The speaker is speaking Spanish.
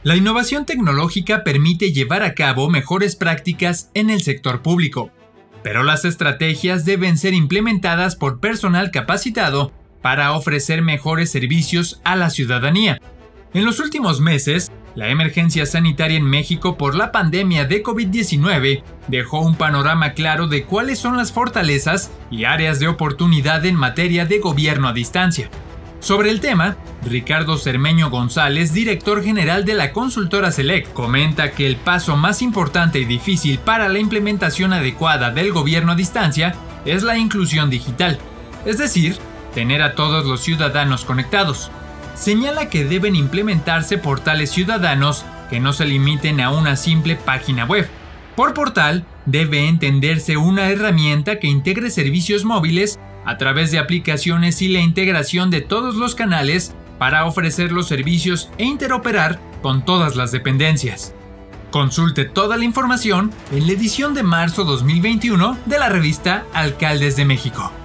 La innovación tecnológica permite llevar a cabo mejores prácticas en el sector público, pero las estrategias deben ser implementadas por personal capacitado para ofrecer mejores servicios a la ciudadanía. En los últimos meses, la emergencia sanitaria en México por la pandemia de COVID-19 dejó un panorama claro de cuáles son las fortalezas y áreas de oportunidad en materia de gobierno a distancia. Sobre el tema, Ricardo Cermeño González, director general de la consultora Select, comenta que el paso más importante y difícil para la implementación adecuada del gobierno a distancia es la inclusión digital, es decir, tener a todos los ciudadanos conectados. Señala que deben implementarse portales ciudadanos que no se limiten a una simple página web. Por portal, debe entenderse una herramienta que integre servicios móviles a través de aplicaciones y la integración de todos los canales para ofrecer los servicios e interoperar con todas las dependencias. Consulte toda la información en la edición de marzo 2021 de la revista Alcaldes de México.